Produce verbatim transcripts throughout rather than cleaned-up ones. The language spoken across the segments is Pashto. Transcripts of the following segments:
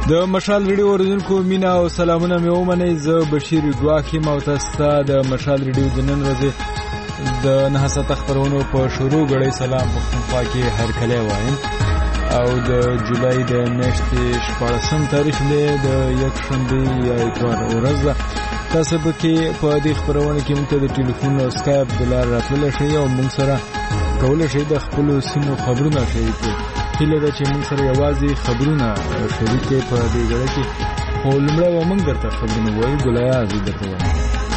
د مشال ریډیو اوریدونکو مینا او سلامونه مې ومنئ. زه بشیر ګواخ یم او تاسو ته د مشال ریډیو د نن ورځې د نهه ساعته خپرونو په شروع غړي سلام پښتونخوا کې هر کله وایم او د جولای د میاشتې شپاړسم تاریخ دی د یکشنبه یا اتوار ورځ ده. تاسو به کې په دې خپرونه کې موږ ته د ټلیفون او سکایپ د لارې راتللی شئ او موږ سره کولی شئ د خپلو سیمو خبرونه شریک کړئ. هیله ده چې موږ سره یوازې خبرونه شریک کړئ په دې ګړه کې. خو لومړی به موږ درته خبرونه ووایو. ګلیا زه درته وایم.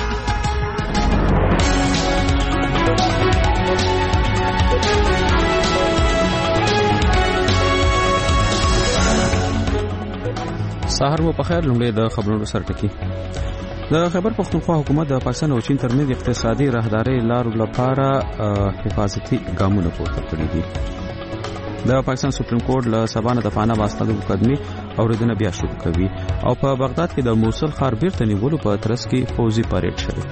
سهار مو په خیر. لومړی د خبرونو سرټکی. د خیبر پختونخوا حکومت د پاکستان او چین ترمنځ اقتصادي راهداري لارو لپاره حفاظتي ګامونه پورته کړي دي. د پاکستان سپریم کورټ له سبا نه د پانا واسطه مقدمه اوریدنه بیا شروع کوي او په بغداد کې د موصل ښار بیرته نیولو په ترڅ کې فوزي پریډ شوی.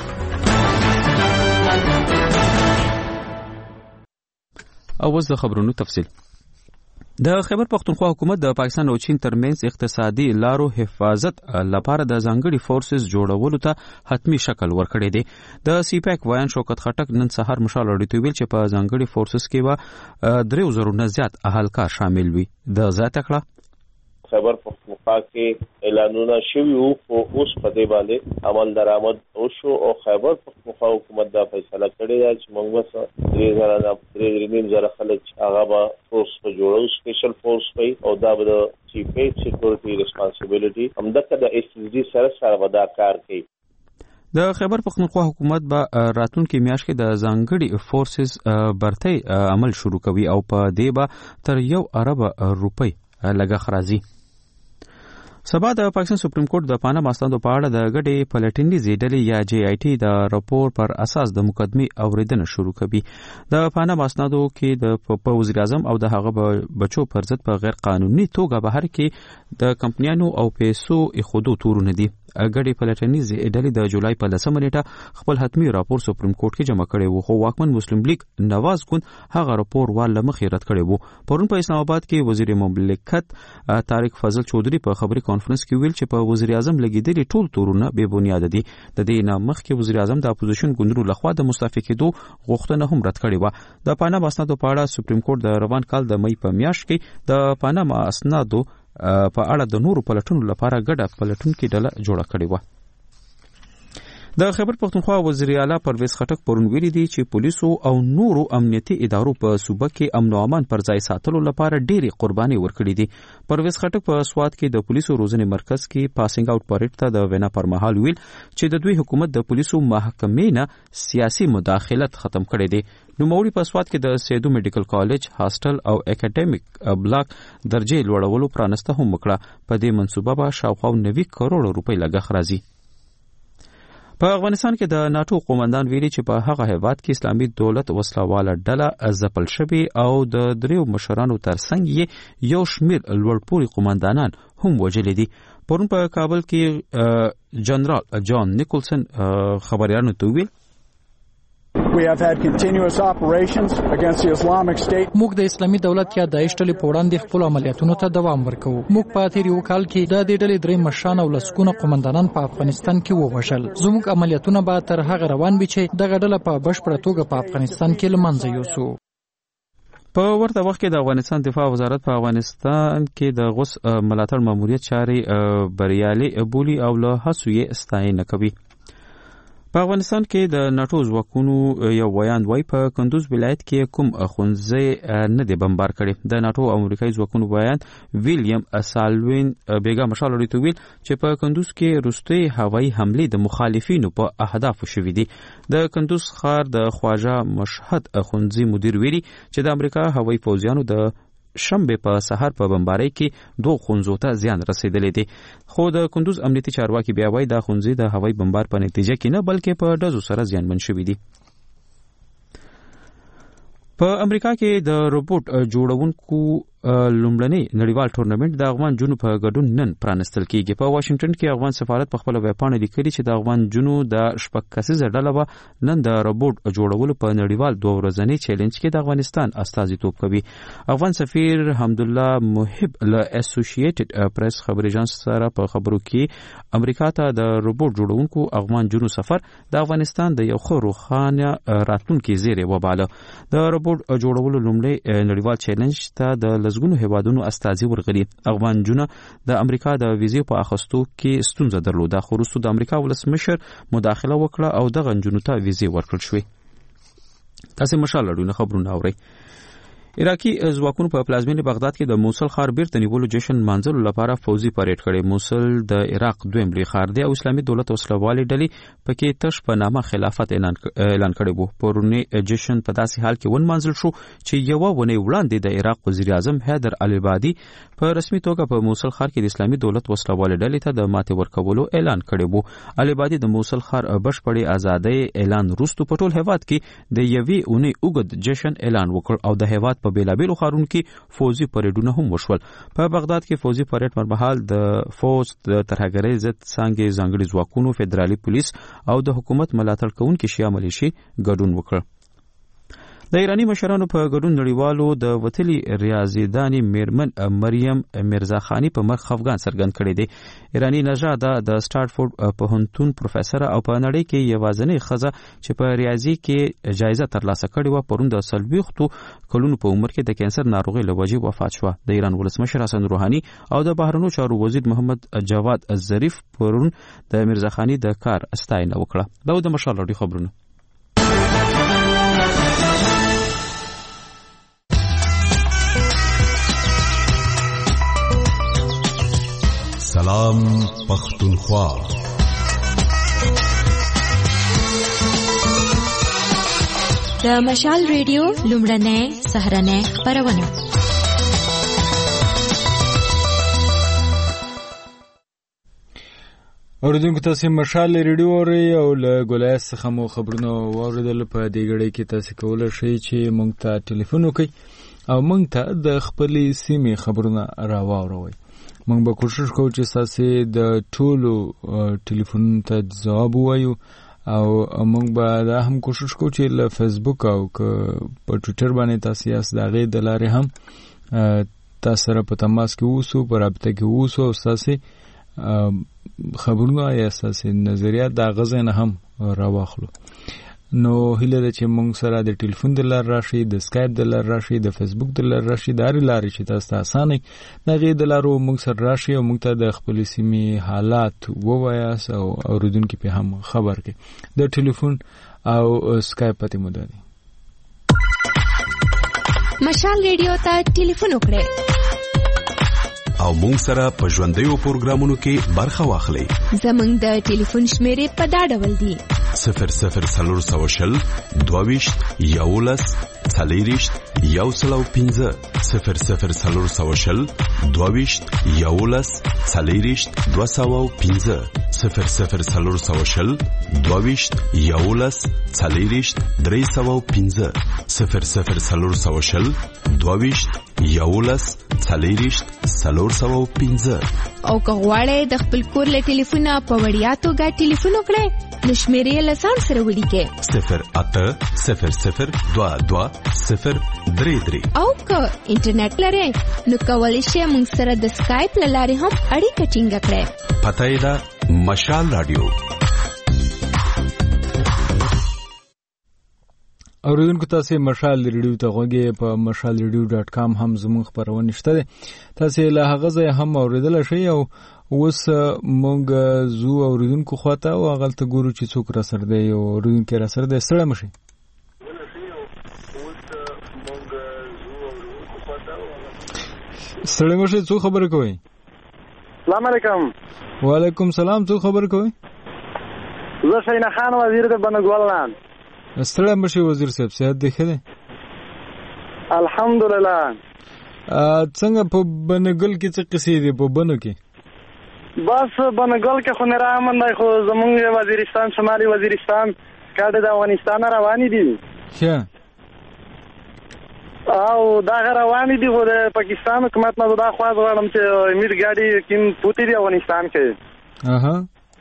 او اوس د خبرونو تفصیل. د خیبر پختونخوا حکومت د پاکستان او چین ترمنځ اقتصادي لارو حفاظت لپاره د ځانګړي فورسز جوړولو ته حتمی شکل ورکړی دی. د سی پیک وایان شوکت خټک نن سهار مشال اړیدو ویل چې په ځانګړي فورسز کې به درې زره نه زیات اهلکار شامل وي. د زیاته کړه خیبر پختونخوا کې اعلانونه شوي وو خو اوس په دې باندې عمل درآمد وشو او خیبر پختونخوا حکومت دا فیصله کړې ده چې موږ وسه درې زره نه درې نیم زره خلک هغه به فورس په جوړو سپیشل فورس وي او دا به د چیف سکیورټي ریسپانسیبিলিټي همدغه د ایس ډي سره سره ودا کار کوي. د خیبر پختونخوا حکومت به راتلونکي میاشت کې د ځانګړي فورسز برتۍ عمل شروع کوي او په دې به تر یو ارب روپۍ لګښ راځي. سبا د پاکستان سپریم کورټ د پانا ماستانو په اړه د غډې پلټنیزې ډلې یا جی آی ټي د راپور پر اساس د مقدمه اوریدنه شروع کوي. د پانا ماستانو کې د په وزیر اعظم او د هغه بچو پر ضد په غیر قانوني توګه بهر کې د کمپنیانو او پیسو اخودو تورونه دي. غډې پلټنیزې ډلې د جولای په لسمه نیټه خپل حتمی راپور سپریم کورټ کې جمع کړی وو خو واکمن مسلم لیگ نواز ګوند هغه راپور ول مخې رد کړی وو. پرون په اسلام آباد کې وزیر مملکت طارق فضل چودھری په خبري کانفرنس کې ویل چې په وزیر اعظم لګیدلي ټول تورونه بے بنیاد دي. د دې نه مخکې وزیر اعظم د اپوزیشن ګوندونو لخوا د مستعفي کېدو غوښتنه هم رد کړې و. د پاناما اسنادو په اړه سپریم کورټ د روان کال د مې په میاشت کې د پاناما اسنادو په اړه د نورو پلټنو لپاره ګډه پلټونکې ډله جوړه کړې و. د خیبر پختونخوا وزیر اعلی پرویز خټک پرون ویلي دي چې پولیسو او نورو امنیتي ادارو په صوبه کې امن او امان پر ځای ساتلو لپاره ډېری قرباني ورکړي دي. پرویز خټک په سوات کې د پولیسو روزنې مرکز کې پاسینګ اوټ پریډ ته د وینا پر مهال ویل چې د دوی حکومت د پولیسو محکمې نه سیاسي مداخلت ختم کړي دي. نوموړي په سوات کې د سیدو میډیکل کالج هاستل او اکیډمیک بلاک درجه لوړولو پرانسته هم وکړه. په دې منصوبه به شاوخوا نوي کروڑ روپۍ لګښ راځي. په افغانستان کې د ناتو قومندان ویلي چې په هغه هیواد کې اسلامي دولت وسلواله ډله ځپل شوې او د دریو مشرانو ترڅنګ یې یو شمېر لوړپوړي قومندانان هم وژلي دي. پرون په کابل کې جنرال جان نیکولسن خبريالانو ته ویل We have had continuous operations against the Islamic State. موږ د اسلامي دولت یا داعش ډلې په وړاندې خپل عملیاتونو ته دوام ورکوو. موږ په تیر یو کال کې د دې ډلې درې مشران او لسګونه قومندانان په افغانستان کې ووژل. زموږ عملیاتونه به تر هغه روان وي چې دغه ډله په بشپړه توګه په افغانستان کې له منځه یوسو. په ورته وخت کې د افغانستان دفاع وزارت په افغانستان کې د غوث ملاتړ ماموریت چارې بریالي بولي او له هڅو یې ستاینه کوي. په افغانستان کې د ناتو ځواکونو یو ویاند وای په کندوز ولایت کې کوم خونځې نه دی بمبار کړي. د ناتو امریکایي ځواکونو ویاند ویلیام سالوین بیګا مشال اړیدو ویل چې په کندوز کې وروستۍ هوایي حملې د مخالفینو په اهدافو شوې دي. د کندوز ښار د خواجه مشهد خونځې مدیر ویلي چې د امریکا هوایي پوځیانو د شنبه په سحر په بمبارۍ کې دوه خونځو ته زیان رسیدلی دی. خو د کندوز امنیتي چارواکي بیا وایي دا خونځې د هوایي بمبار په نتیجه کې نه بلکې په ډزو سره زیانمن شوي دي. په امریکا کې د روبوټ جوړونکو لومړنی نړیوال ټورنمنت د افغان جنو په ګډون نن پرانستل کیږي. په واشنگټن کې افغان سفارت په خپل ویبپاڼه لیکلي چې د افغان جنو د شپږ کسیزه ډله به نن د روبوټ جوړولو په نړیوال دوه ورځنی چیلنج کې د افغانستان استازیتوب کوي. افغان سفیر حمدالله محب له اسوسییټډ پریس خبري اژانس سره په خبرو کې امریکا ته د روبوټ جوړونکو افغان جنو سفر د افغانستان د یو خو روخانه راتلونکي زیری وباله. د روبوټ جوړولو لومړی نړیوال چیلنج ته د لزګونو هیوادونو استازي ورغلي. افغان جنو د امریکا د ویزې په اخیستو کې ستونزه درلوده، خو وروسته د امریکا ولسمشر مداخله وکړه او دغه جنو ته ویزې ورکړل شوې. تاسو مشال لرونه خبرونه اورئ. عراقي ځواکونو په پلازمینې بغداد کې د موصل ښار بیرته نیولو جشن مانځلو لپاره فوزي پریډ کړی. موصل د عراق دویم لوی ښار دی او اسلامي دولت وسلوالې ډلې پکې تش په نامه خلافت اعلان اعلان کړی وو. پرونی جشن په داسې حال کې ونمانځل شو چې یوه ونې وړاندې د عراق وزیر اعظم حیدر العبادي په رسمي توګه په موصل ښار کې د اسلامي دولت وسلوالې ډلې ته د ماتې ورکولو اعلان کړی وو. العبادي د موصل ښار بشپړې ازادۍ اعلان وروسته په ټول هیواد کې د یوې اونۍ اوږد جشن اعلان وکړ او د هیواد په بیلابیلو ښارونو کې فوزي پریډونه هم وشول. په بغداد کې فوزي پریډ پر مهال د فوز د ترهګرۍ ضد څانګې ځانګړي ځواکونو، فدرالي پولیس او د حکومت ملاتړ کوونکي شیعه ملیشې ګډون وکړ. د ایرانی مشرانو په ګډون نړیوالو د وتلي ریاضیدانې میرمن مریم مرزاخانی په مخ افغان څرګند کړی دی. ایرانی نژاده د سټارفورد پوهنتون پروفیسور او په نړۍ کې یوازینۍ ښځه چې په ریاضي کې جایزه ترلاسه کړې وه پرون د څلوېښتو کلونو په عمر کې د کینسر ناروغۍ له وجې وفات شوه. د ایران ولسمشر حسن روحاني او د بهرنیو چارو وزیر محمد جواد ظریف پرون د مرزاخانی د کار ستاینه وکړه. دا د مشال لړۍ خبرونه. سلام پختونخوا. د مشال ریډیو لومړنۍ سهرنۍ خبرونه. اوریدونکو تاسو مشال ریډیو اورئ او له ګولایت څخه مو خبرونه واوریدل. په دې غړي کې تاسو کولای شئ چې مونږ ته ټلیفون وکړئ او مونږ ته د خپلې سیمې خبرونه راواوروئ. مونږ به کوشش کوو چې تاسو د ټولو ټلیفونونو ته ځواب ووایو او مونږ به دا هم کوشش کوو چې له فیسبوک او په ټویټر باندې تاسو یاست د هغې د لارې هم تاسو سره په تماس کې اوسو، په رابطه کې اوسو او تاسو خبرونه یا تاسو نظریات د هغه ځای نه هم راواخلو. نو هیله ده چې مونږ سره د ټلیفون د لارې راشي، د سکایپ د لارې راشي، د فیسبوک د لارې راشي، د هرې لارې چې تاسو ته اسانه د هغې د لارو مونږ سره راشي او مونږ ته د خپلې سیمې حالات ووایاست او اورېدونکي پې هم خبر کړي. د ټلیفون او سکایپ پته مو ده مشال ریډیو ته ټلیفون وکړئ او مونږ سره په ژوندیو پروګرامونو کې برخه واخلئ. زمونږ د ټلیفون شمیرې په دا ډول دي: صفر صفر څلور سوه شل دوه ویشت یولس څلېرویشت یو سل او پنځه صفر صفر څلور سوه شل دوه ویشت یولس څلېرویشت دوه سوه او پنځه صفر صفر څلور سوه شل دوه ویشت یولس څلېرویشت درې سوه او پنځه صفر صفر څلور سوه شل دوه ویشت یولس څلېرویشت څلور سوه او پنځه. او که غواړئ د خپل کور له ټلیفونه په وړیا توګه ټلیفون وکړئ نو شمیرې له ځان سره ولیکئ: صفر اته صفر صفر دوه دوه صفر درې درې. او که انټرنیټ لرئ نو کولی شئ موږ سره د سکایپ له لارې هم اړیکه ټینګه کړئ. پته یې ده مشال رادیو. اوریدونکو تاسو مشال ریډیو ته غوږی په مشال ریډیو ډاټ کام هم زموږ خبرونه شته ده. تاسو له هغه ځای هم اوریدل شئ او اوس مونږ زو اوریدونکو خواته او هغه ته ګورو چې څوک را سره دی او اوریدونکو را سره دی. سلام مشي. سلام مشي. څو خبر کوي؟ السلام علیکم. وعلیکم سلام. څو خبر کوي؟ زه شینا خان وزیر د بنګولان. ستړی مشي وزیر صاحب، صحت دی ښه دی؟ الحمدلله. څنګه په بنګل کې څه قصې دي په بنو کې؟ بس بنګل کې خو نه رامن دی، خو زمونږ وزیرستان شمالي وزیرستان کاډه د افغانستان روانې دي. ښه او دا روانې دي خو د پاکستان حکومت نه دا خواز غواړم چې امیر ګاډي کیم پوتې دی افغانستان کې اها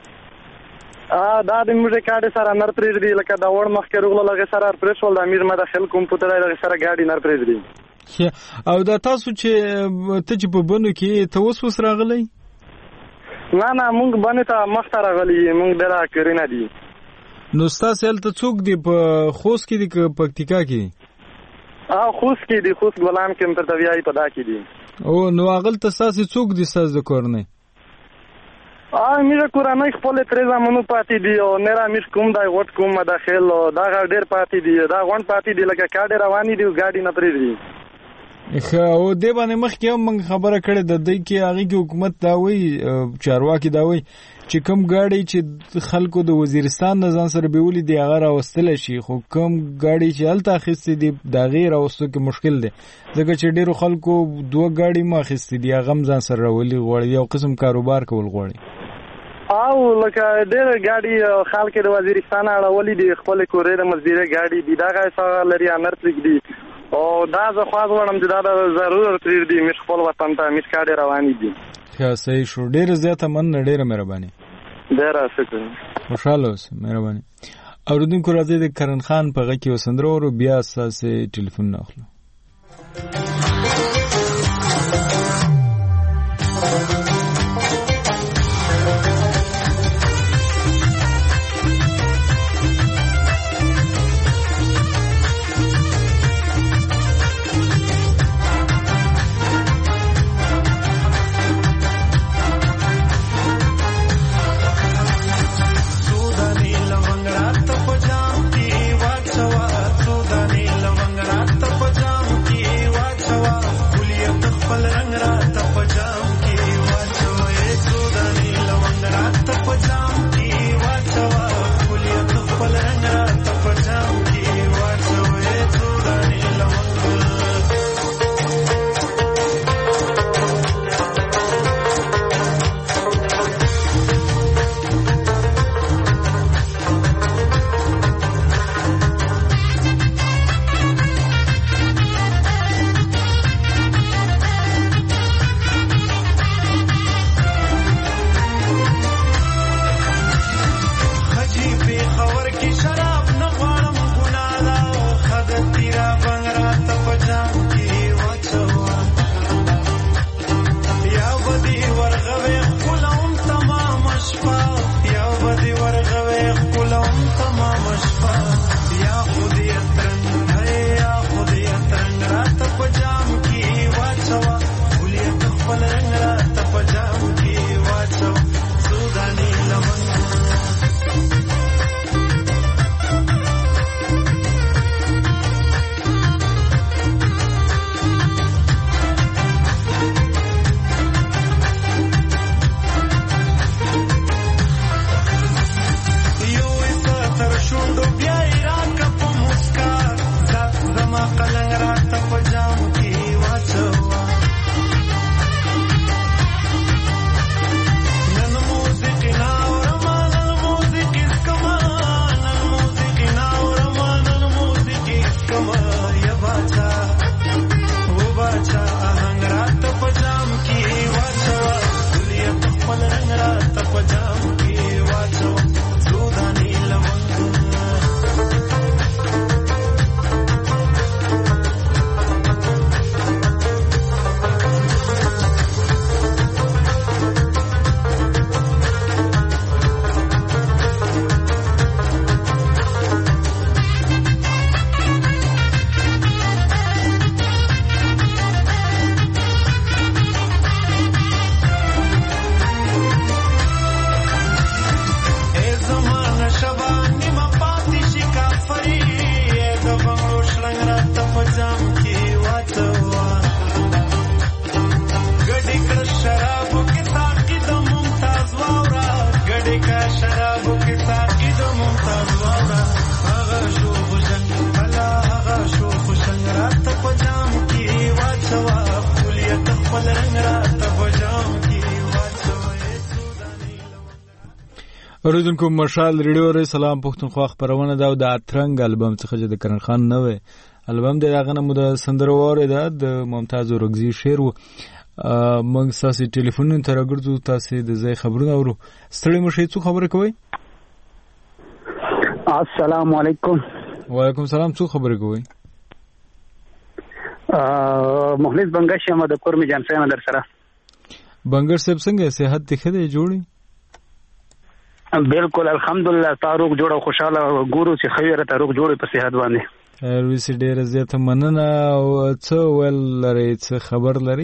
ا دا د امیر ګاډي سره نر پرېږ دی لکه دا وړ مخکې روغله لږه سره پرېښول د امیر مداخل کوم پوتې دی لږه سره ګاډي نر پرېږ دی او دا تاسو چې ته چې په بنو کې ته اوس اوس راغلی نه نه مونږ باندې ته مخته راغلی مونږ دلا کرینه دي نو ستاسو هلته څوک دی په خوست کې دی که پکتیکا کې اه خوست کې دی خوست ګلان کې تر تویای په دا کې دی او نو هغه ته تاسو څوک دي تاسو د کورنۍ اه میره کورنۍ خپل تر زمونو پاتې دی او نه را مش کوم دای وټ کوم مداخل دا ډېر پاتې دی دا غون پاتې دی لکه کاډه رواني دی ګاډي نه پرې دی خو او دې باندې مخ کې هم خبره کړې د دې کې هغه کې حکومت دا وایي چارواکي دا وایي چې کوم ګاډي چې خلکو د وزیرستان نه ځان سره بیولې دی هغه راوستل شي خو کوم ګاډي چې هلته اخیستې دي دا غیر راوستو کې مشکل دی ځکه چې ډیرو خلکو دوه ګاډي ما اخیستې دي هغه هم ځان سره راولي غواړي یو قسم کاروبار کول غواړي او لکه ډېر ګاډي خلک د وزیرستان اړولې دي خپل کورې د مزدوري ګاډي دي دا غاښه لري انر پرګ دي او دا زه خواږ وړم چې دا د ضرورت پرېږ دي مش خپل وطن ته مش کاډي رواني دي ښه صحیح شو ډېره زیاته مننه ډېره مهرباني ډېره شکر خوشحاله اوسه مهرباني اورېدونکو راځئ د کرن خان په غږ کې وسندره ورو بیا ستاسې ټلیفون نه اخلو اوریدونکو مشال ریډیو ری سلام پښتونخوا خبرونه دا د اترنګ البم څخه د کرن خان نوې البم د هغه نه مو د سندرو واورېده د ممتاز اورګزي شعر و. موږ ستاسو ټلیفونونو ته راګرځو، تاسو د ځای خبرونه اورو. ستړي مو شئ، څو خبره کوئ؟ السلام علیکم. وعلیکم السلام، څو خبره کوئ؟ مخلص بنگش یم د کور می جان صاحب در سره. بنگش صاحب څنګه صحت دې ښه دی جوړی؟ بالکل الحمدلله، تاروغ جوړ او خوشاله ګورو چې خیره تاروغ جوړ په صحت باندې. روسی ډیره زیاته مننه. او څه ول لري، څه خبر لري؟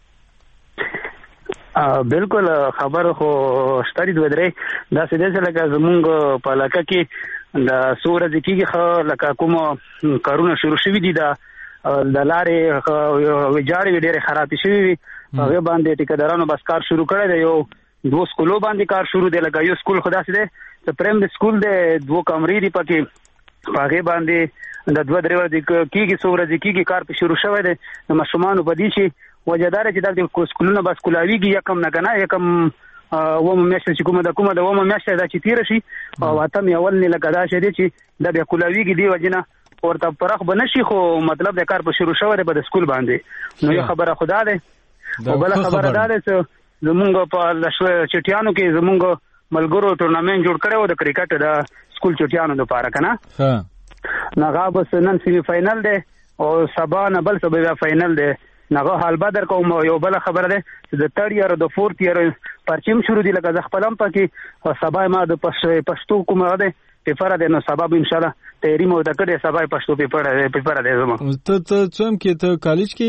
بالکل خبر خو ستړي دوه درې دا څه دې لکه زمونږ په علاقه کې د سورج کېږي خو لکه کوم کارونه شروع شوي دي، دا د لارې ویجاړې ډېرې خرابې شوي وي، هغه باندې ټیکدارانو بس کار شروع کړی دی. یو دوه سکولو باندې کار شروع دی، لکه یو سکول خو داسې دی چې پرایمري سکول دی، دوه کمرې دي پکې، په هغې باندې د دوه درې ورځې کېږي، څو ورځې کېږي کار پې شروع شوی دی. د ماشومانو په دې چې وجه دا چې دا سکولونه بس کولاویږي، یکم نه که نه یکم اومه میاشته چې کومه د کومه د اومه میاشته دا چې تېره شي او اتم یې اول نه لکه دا شی دی چې دا بیا کولاویږي، دې وجې نه ورته پراخ به نه شي، خو مطلب د کار په شروع شوی دی په د سکول باندې. نو یو خبره خو دا دی، او بله خبره دا دی چې زمونږ په چټیانو کې زمونږ ملګرو ټورنامنټ جوړ کړی و د کرکټ د سکول چټیانو دپاره که نه، نو هغه بس نن سیمي فاینل دی او سبا نه بل سبا بیا فاینل دی. نغه حال به در کوم. یو بل خبره ده چې د تھرډ ایئر او د فورث ایئر پرچیم شروع دي، لکه ز خپلم پکې او سبا ما د پښتو کومه ده پیپر ده، نو سبا به ان شاء الله تیاری مو د کړې، سبا پښتو پیپر پیپر ده زما. ته ته څوم کې ته کالج کې؟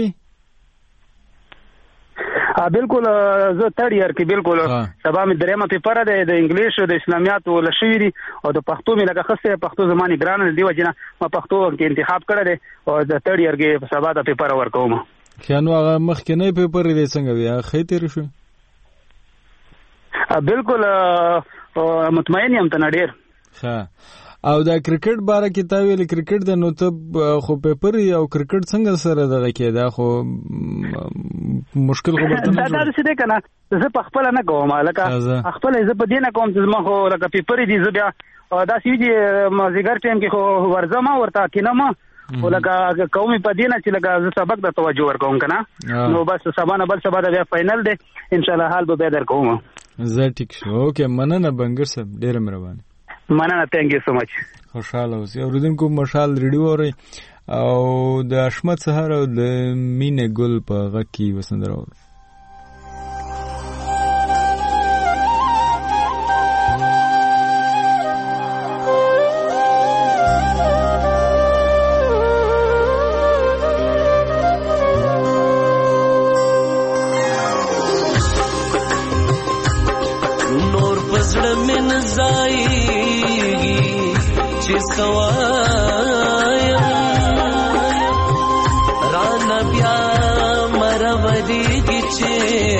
ا بالکل زه تھرډ ایئر کې بالکل سبا مې درېمه پیپر ده د انګلیش او د اسلامیات ول شوی دي، او د پښتو مې لکه خسته پښتو زماني ګران دی وجنه ما پښتو کې انتخاب کړی دی او د تھرډ ایئر کې سبا د پیپر ورکوم. خیانو هغه مخکنی پیپر دی څنګه بیا خې تیر شو؟ بالکل مطمئن یم ته ډیر. ها او دا کرکټ باره کې تا ویل کرکټ د نو ته خو پیپر او کرکټ څنګه سره دغه کې دا خو مشکل خو برته نه دا څه دی کنه، زه په خپل نه کوم، لکه خپل زه په دې نه کوم چې ما خو لکه پیپر دي زه بیا دا سی دي مازیګر ټیم کې خو ورځم ورته کینم، ولکه قومي په دینه چې لکه زه سبق د توجه ورکوم کنه، نو بس سبا نه بل سبا د فائنل دی ان شاء الله حال به به در کوم. زه ټیک شو. اوکې مننه بنګر صاحب، ډیر مهرباني. مننه، تhank you so much. خوشاله اوسئ. اوریدونکو مشال ریډیو اوري او د اشمت سهار او د مینه ګل په غږ کې وسندرو. राना प्या मरवदी गिचे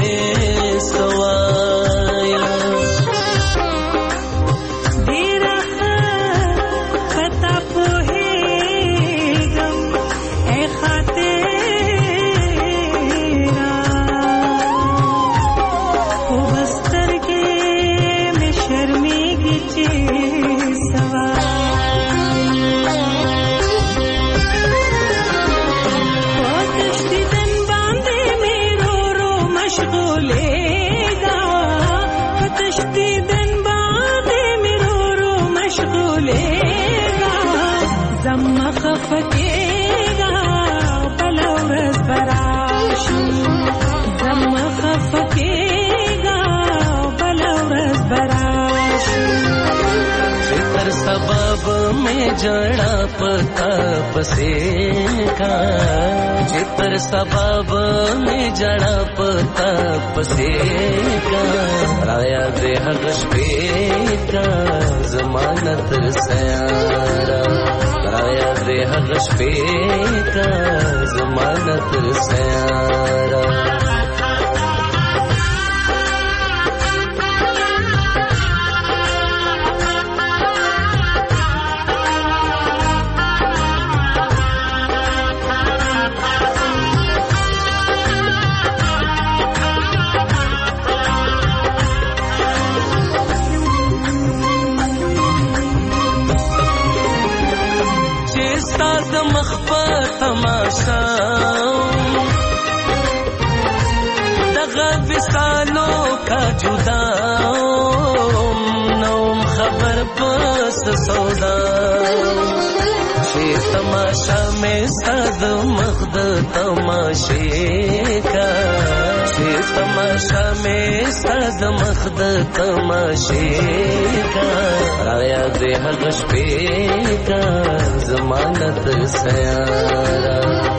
सवाया तेरा पता पोहे गम ए खातेरा वो बस्तर के में शर्मी गिचे सवाया خفكيغا بلورز براشو زم خفكيغا بلورز براشو फिकर सबब में जड़ा पता पसेगा जितर सबब में जड़ा पता पसेगा राया दे हगश बेका जमानत सयारा राया दे हगश बेका जमानत सयारा پس سودا چې تماشا مې ستاد مخد تماشې کا چې تماشا مې ستاد مخد تماشې کا رایا دې هغه شپې کا ضمانت سیارا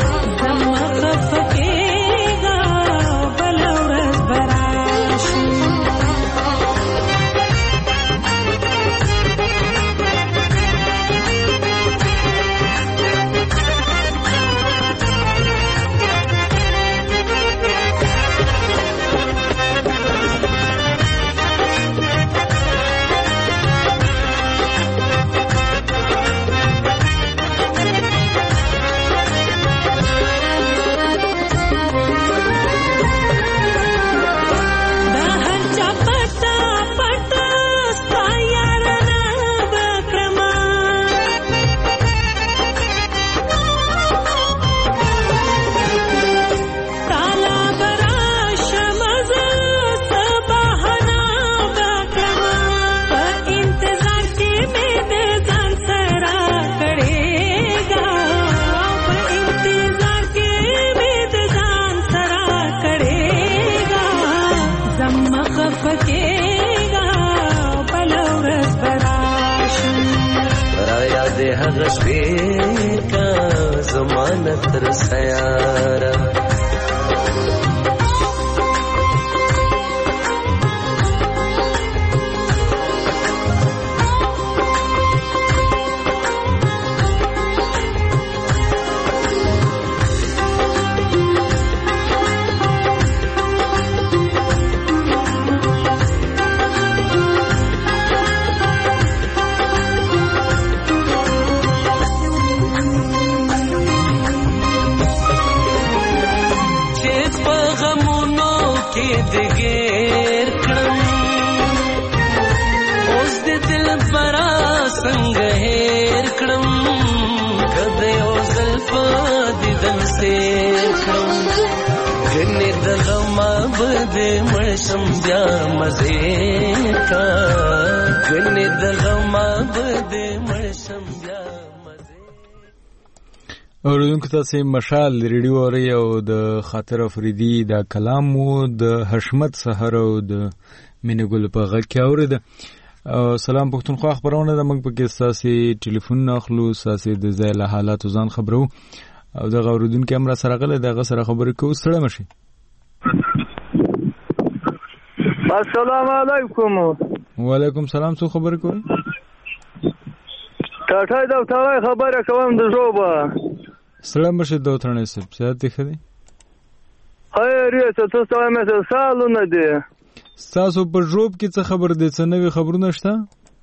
تر سیارا مرشم بیا مزه کا غنی دغما بده مرشم بیا مزه. اوریدونکو تاسو مشال ریډیو اوري او د خاطر افریدي د کلام مو د حشمت سحر او د مینګل په غږ کې اورید. سلام پښتونخوا خبرونه د موږ په کې تاسو ټلیفون اخلو تاسو د ځای له حالات ځان خبرو او د اوریدونکو امر سره غل دغه سره خبرې کوو سره مشي. السلام علیکم. وعلیکم سلام. څو خبرې کوئ؟ ټاټای دا ټاټای خبره کوم د جوبه. سلام بشه دا ترنه سب صحت دی خدي؟ خیر یې ته څه مې سالو نه دی. تاسو په جوب کې څه خبر دي؟ څه نوې خبرونه شته؟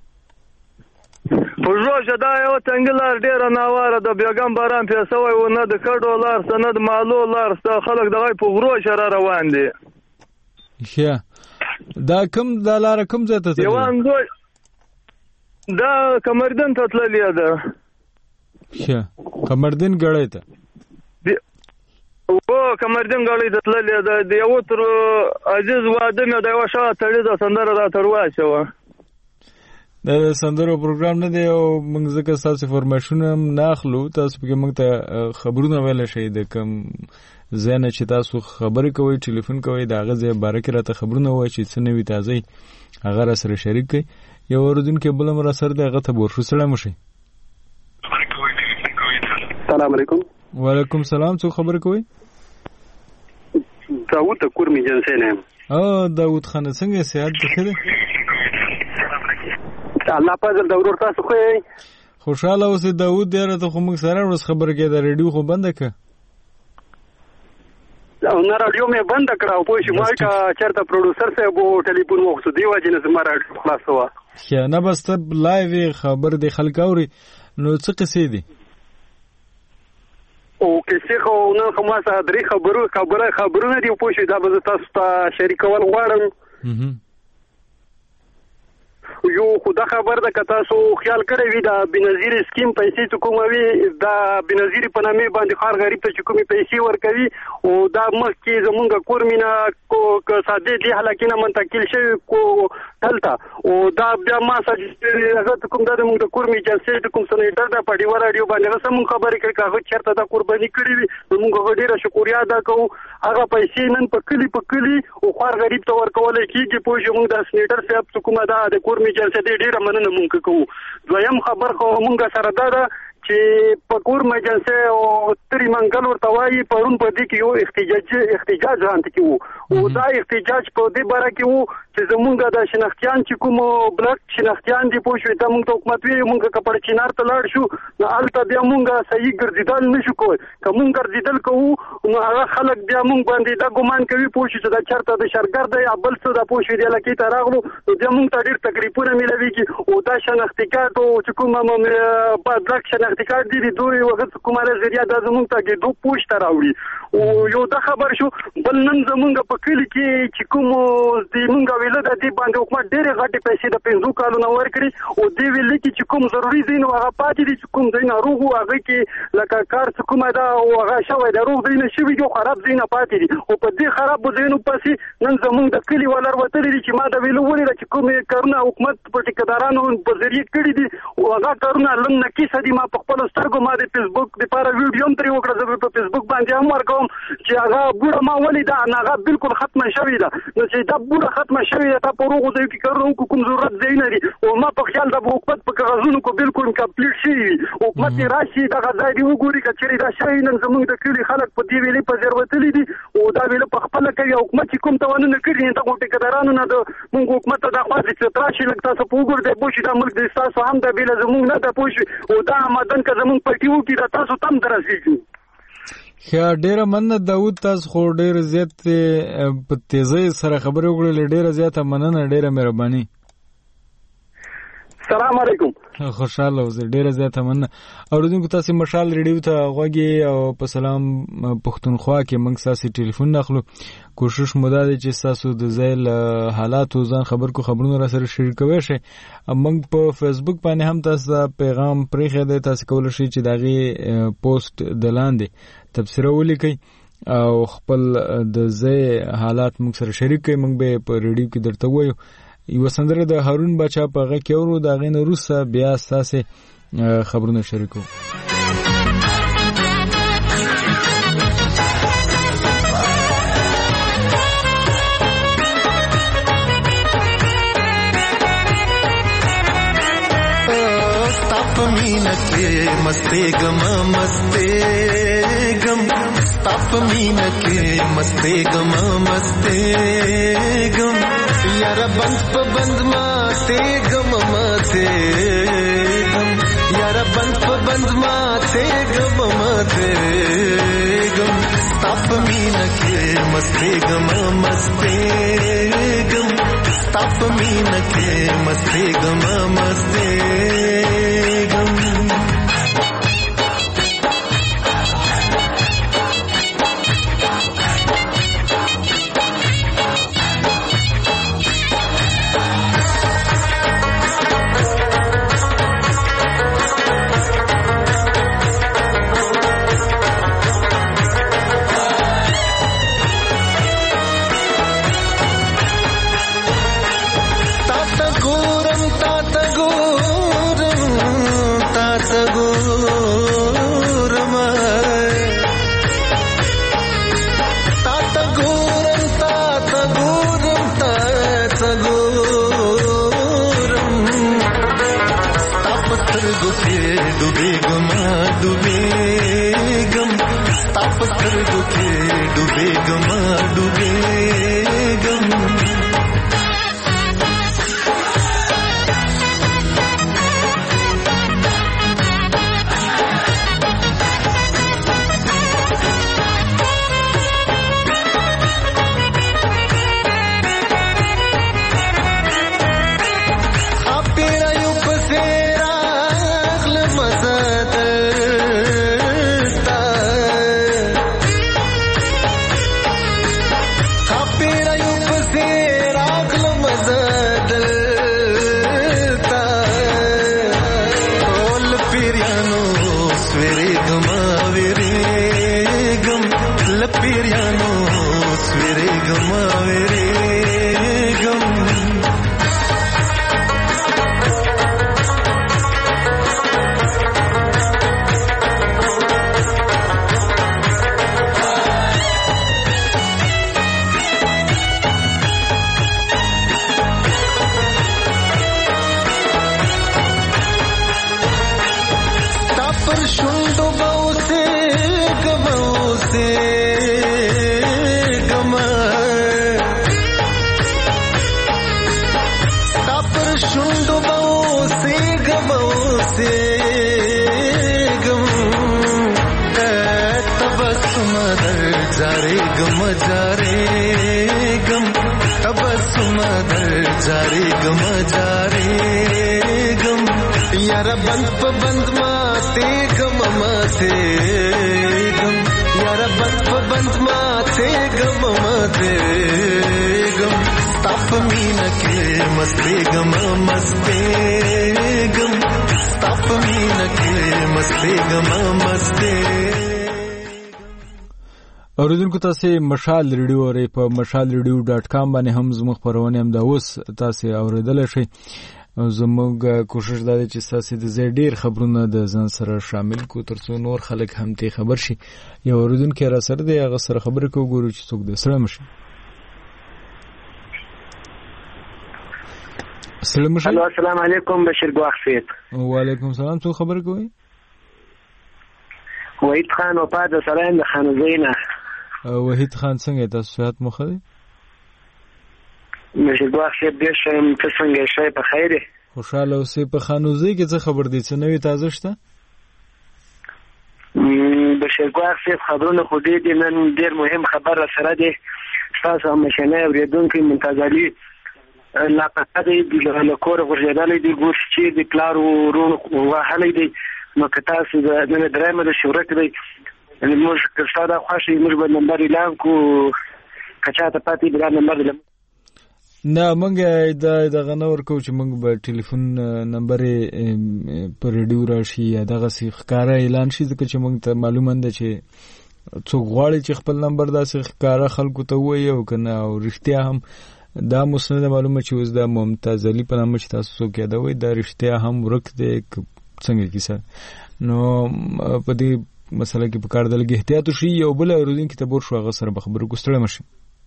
په جوب دا یو څنګه ډیر ناواره د بیګم باران پیسې وای و نه د کډو لار سند مالو لار ست خلک دغه په غرو شر روان دي. ښه دا کوم د لار کوم ځای ته یوان دوی دا کمردن ته تللی ده. ښه کمردن غړې ته او کمردن غړې ته تللی ده. د یو تر عزیز واده مې د یو شاه تړي د سندره را تر واچوه. د سندرو پروګرام نه دی او موږ ځکه تاسو انفارمیشن نه اخلو. تاسو په موږ ته خبرونه ویل شي د کوم زنه چې تاسو خبرې کوئ ټلیفون کوئ دا غزه بارکه راته خبرونه وای چې څه نوي تازه هغه سره شریک کړئ. یو اوردونکو بل مر سره دغه ته ورشو سلام شي. السلام علیکم. وعلیکم سلام. څو خبرې کوئ؟ داوود کورمی جنسه نه. اه داوود خان څنګه صحت ښه دی؟ الله پاک د ورور تاسو خو خوشاله اوسې داوود ډیره ته خو موږ سره ورس خبره کې د ریډیو خو بند کړه. او نه رادیو مې بند کړه او پوه شو ما کا چرته پروډوسر صاحب وو ټلیفون وخت دی واجب نه زما رادیو خلاص و. خیا نه بس ته لایو خبر دی خلک اوري نو څه قصې دي؟ او کیسه خو نن خو ما سره درې خبرو خبره خبرونه دی پوه شو دا به تاسو ته شریکول غواړم. یو خدا خبر ده که تاسو خیال کړی وي د بنظیر سکیم پیسې چې کومه وي د بنظیر په نامې باندې خار غریب ته چې کومې پیسې ورکوي او دا مخکې زمونږ کور مینه ساده دي حالکینه منتقل شوي دلته او دا بیا ما هغه کوم دا زمونږ د کور مې جلسې کوم سنیټر ده په ډیوه راډیو باندې هغه سمون خبرې کوي که هغه چېرته دا قرباني کړې وي نو موږ هغه ډېره شکریا ادا کوو. هغه پیسې نن په کلي په کلي او خوار غریب ته ورکولی کېږي پوه شو. موږ د سنیټر صاحب چې کومه ده د کور مې جلسه دی ډېره مننه مونږ کوو. دویم خبر خو مونږ سره دا ده چې په کور مجلسه او تری منګل ورته وایي پرون په دې کې یو احتجاج احتجاج ځانته کې وو او دا احتجاج په دې باره کې وو چې زمونږ د شنختیان چې کوم بلک شنختیان دي پوه شوې ته مونږ ته حکومت ویلي مونږ که پر چینار ته لاړ شو نو هلته بیا مونږ صحیح ګرځېدل نه شو کوی. که مونږ ګرځېدل کوو نو هغه خلک بیا مونږ باندې دا ګمان کوي پوه شو چې دا چېرته د شرګر دی یا بل څه دا پوه شوې دې علاقې ته راغلو نو بیا مونږ ته ډېر تکلیفونه میلوېږي او دا شنختي کارت او چې کوم بلک شنختي کارت دي دوی وخت کومه ذریعہ د زمونږ ته کې دوه پوښ ته راوړي او یو دا خبر شو. بل نن زمونږ په کلي کې چې کوم د مونږ ویله د دې باندې حکومت ډېرې غټې پیسې د پنځو کالو نه ورکړي او دې ویلې کې چې کوم ضروري ځای نو هغه پاتې دي چې کوم ځای ناروغ وو هغه کې لکه کار چې کومه ده او هغه شوی د روغ ځای نه شوي دي او خراب ځای نه پاتې دي او په دې خرابو ځایونو پسې نن زمونږ د کلي والر وتلي دي چې ما د ویلو ولیده چې کومې کارونه حکومت په ټیکهدارانو په ذریعه کړي دي او هغه کارونه لږ نقیصه دي. ما په خپلو سترګو ما د فیسبوک دپاره ویډیو هم ترې وکړه زه په فیسبوک باندې هم ورکوم چې هغه بوډه ما ولیده هغه بالکل ختمه شوې ده نو چې دا بوډه ختمه شوې ده تا په روغو ځایو کې کارونه وکړو کوم ضرورت ځای نه دي او ما په خیال د حکومت په کاغذونو کې بالکل کمپلیټ شوي وي حکومت یې راشي دغه ځای دې وګوري که چېرې دا شوی نن زمونږ د کلي خلک په دې ویلې په زیر وتلي دي او دا ویله په خپله کوي او حکومت چې کوم توانونه کړي دغو ټیکهدارانو نه د مونږ حکومت ته دا خواځي چې تراشي لږ تاسو په وګورئ دی پوه شي دا ملک د ستاسو هم ده بېله زمونږ نه ده پوه شي او دا آمدن که زمونږ پټي وکړي دا تاسو ته هم ته رسېږي. ښه ډېره مننه داود تاسو خو ډېر زیات په تیزۍ سره خبرې وکړلې ډېره زیاته مننه ډېره مهرباني. سلام علیکم. خوشاله اوسئ ډېره زیاته مننه. اورېدونکو تاسې مشال ریډیو ته غوږ او په سلام پښتونخوا کې موږ ستاسې ټلیفون اخلو. کوشش مو دا دی چې ستاسو د ځای له حالاتو ځان خبر کو خبرونه را سره شریکوی شئ. موږ په فیسبوک باندې هم تاسو ته پیغام پرېښی دی تاسو کولی شئ چې د هغې پوسټ د لاندې تبصره ولیکئ او خپل د ځای حالات موږ سره شریک کړئ. موږ به په ریډیو کې درته ووایو. یوه سندره د هارون باچا په هغه کې اورو د هغې نه وروسته بیا ستاسې خبرونه شریکوو. मीना के मस्ते गम मस्ते गम ताप मीना के मस्ते गम मस्ते गम यार बंद प बंद माते गम माते गम यार बंद प बंद माते गम माते गम ताप मीना के मस्ते गम मस्ते गम ताप मीना के मस्ते गम मस्ते شونډو باوسه ګموسه ګم ستا پر شونډو باوسه ګموسه ګم تبسم در جاري ګم جاري ګم تبسم در جاري ګم جاري ګم یار بند په بند ماته ګم ماته ګم یار بند په بند ماته ګم ماته ګم تپ مين کې مسته ګم مسته ګم تپ مين کې مسته ګم مسته. اوریدونکو تاسو مشال ریډیو اورئ په مشال ریډیو ډاټ کام باندې هم زموږ خبرونه هم دا اوس تاسو اوریدل شئ. زموږ کوشش دا دی چې تاسو د زړه ډیر خبرونه د ځان سره شامل کو ترڅو نور خلک هم ته خبر شي. یو اوریدونکو را سره دی هغه سره خبرې کوو ګورو چې څوک دی. سلام شي. سلام شي. الو السلام علیکم بشیر ګواخ سید. وعلیکم السلام. څو خبرې کوئ؟ وحید خان او پاد سلام د خانزینا. وحید خان څنګه تاسو صحت مو ښه دی؟ بشیر ګواخ سید دې شم ته څنګه شې په خیر؟ خوشاله اوسې. په خانوزي کې څه خبر دي؟ څه نوې تازه شته؟ بشیر ګواخ سید خبرونه خو دې دي نن ډېر مهم خبر سره دی. تاسو هم مشنه اوریدونکو منتظري لا پته دی له کور ورژېدلې دي ګوش چې د پلار ورونو وهلې دي نو که تاسو د نن درېمه د شورت دی موږ که ستاسو خوښي موږ به نمبر اعلان کو کچا ته پاتې بل نمبر اعلان نه موږ دا دغه نور کو چې موږ به ټلیفون نمبر پر ریډیو راشي یا دغه سی ښکارا اعلان شي ځکه چې موږ ته معلومه ده چې څوک غواړي چې خپل نمبر داسې ښکارا خلکو ته وایي او کنه او رښتیا هم دا مسنده معلومه چې اوس دا ممتاز علي په نامه چې تاسو څوک یادوي دا رښتیا هم ورک دی څنګه کیسه. نو په دې مسله کې په کار د لګي احتیاط شي. یو بل اوریدونکو ته بور شو هغه سره به خبرو کوستړی مشي.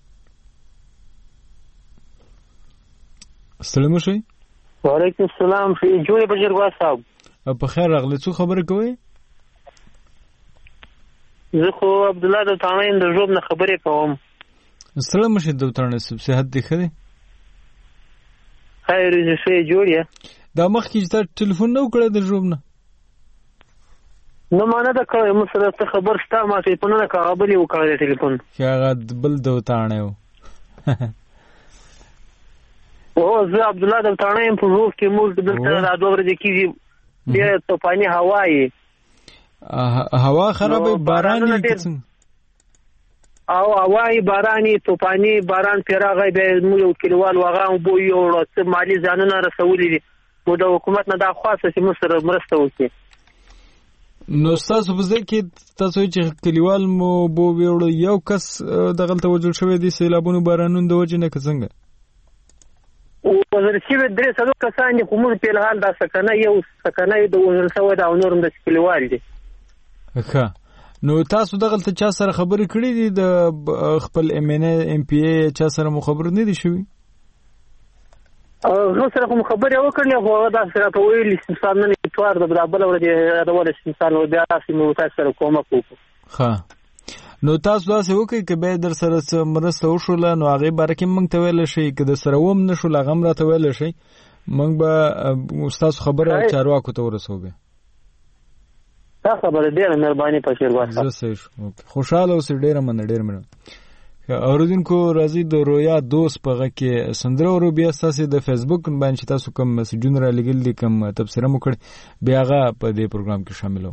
السلام علیکم. وعلیکم السلام. فی جوړ بشیر ګوا صاحب په خیر راغلی. څو خبرې کوئ؟ زه خو عبد الله د تانین د جوب نه خبرې کوم. السلام علیکم. د تانین صحت دی ښه دی؟ خیر دې څه جوړ یا دا مخ کې چې ټلیفون نو کړی د جوب نه نو مانه دا کوي مو سره ته خبر ستا ما ټلیفون نه کابل یو کړی ټلیفون هغه بل د تانه و او زه عبد الله د تانه په روح کې موږ دلته را دوه ورځې کېږي بیا طوفاني هوا یې هوا خرابې باران یې او هواي باراني طوفاني باران پیراغه به مو یو کلیوال واغه بو یو ورته مالی ځانونه رسولې دي مو د حکومت نه دا خاصه چې مصر مرسته وکړي. نو تاسو په ځکه کې تاسو چې کلیوال مو بو ویوړ یو کس دغه توجه شوی دي سیلابونو بارانونو د وجه نه څنګه او وزیر چې درې څلو کسان دي کوم په الحال دا سکنه یو سکنه د وزیر سوي دا نورم د کلیوال دي. ښه نو تاسو دغه ته چا سره خبرې کړې دي د خپل ام ان ام پی ای چا سره مو خبر نه دي شوی؟ نو سره کوم خبرې وکړلې خو دا سره په ویل انسان نه توار د بل ورته دا ول انسان و بیا تاسو مو تاسو سره کومه کوو. ها نو تاسو تاسو وکړئ چې به در سره مرسته وشول نو هغه بارکه موږ ته ویل شي چې د سره ووم نشو لغم راته ویل شي موږ به تاسو خبره چارواکو ته ورسوګو. تاسو خبره ډیره مهرباني پښیر واسه. زه سه خوشاله اوسې ډیره من ډیره من. اوریدونکو راځي د رویا دوست پغه کې سندره ورو بیا تاسو د فیسبوک باندې تاسو کوم مسیجونه را لګل دي کوم تبصره مو کړ بیا هغه په دې پروګرام کې شاملو.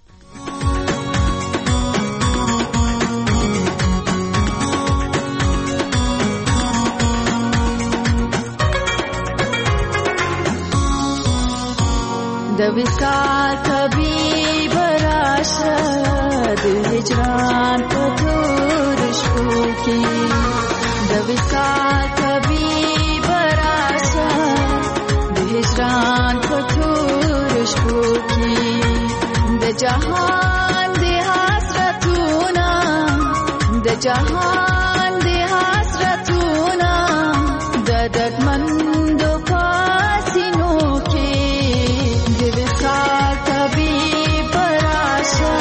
د وصال طبيب راشد هجران په تور شپو کې د وصال طبيب راشد هجران په تور شپو کې د جهان د حسرتونه د جهان د حسرتونه د دردمند پاسینو کې د وصال طبيب راشد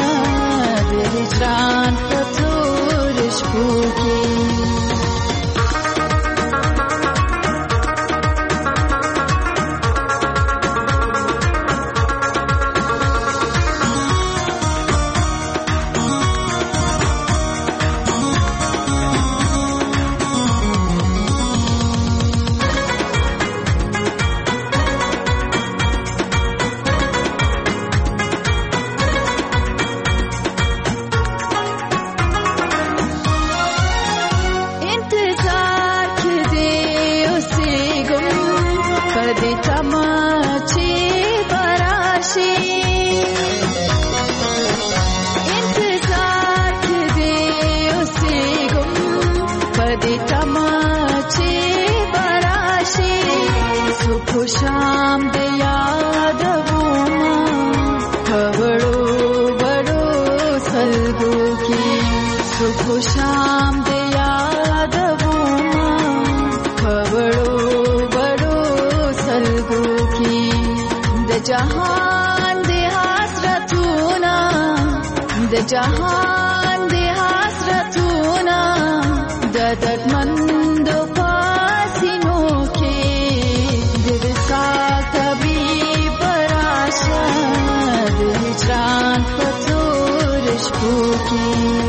جهان د حسرتونه د جهان د حسرتونه د دردمند پاسینو کې د وصال طبیب راشه د هجران په تور شپو کې